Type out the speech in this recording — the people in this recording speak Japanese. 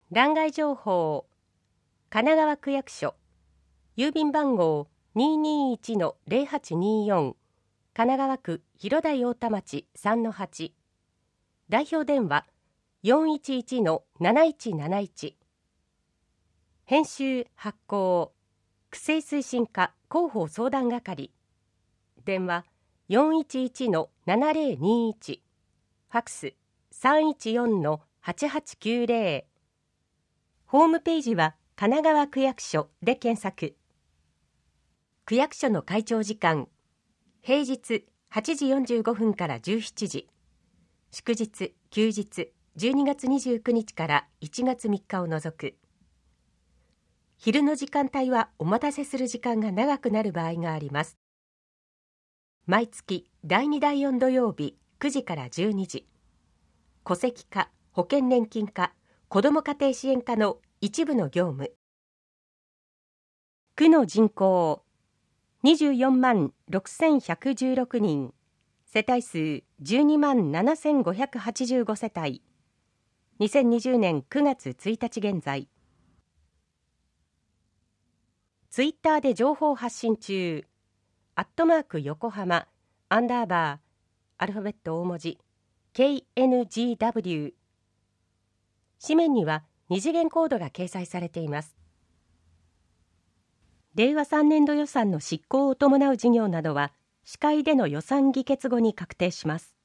欄外情報、神奈川区役所、郵便番号 221-0824、神奈川区広田陽田町 3-8、代表電話 411-7171、編集発行、区政推進課広報相談係、電話 411-7021、ファクス 314-8890、ホームページは神奈川区役所で検索。区役所の開庁時間、平日8時45分から17時、祝日・休日12月29日から1月3日を除く。昼の時間帯はお待たせする時間が長くなる場合があります。毎月第2第4土曜日9時から12時、戸籍課、保険年金課、子ども家庭支援課の一部の業務。区の人口24万6116人、世帯数12万7585世帯、2020年9月1日現在。ツイッターで情報発信中、@横浜_アルファベット大文字 KNGW。紙面には2次元コードが掲載されています。令和3年度予算の執行を伴う事業などは、司会での予算議決後に確定します。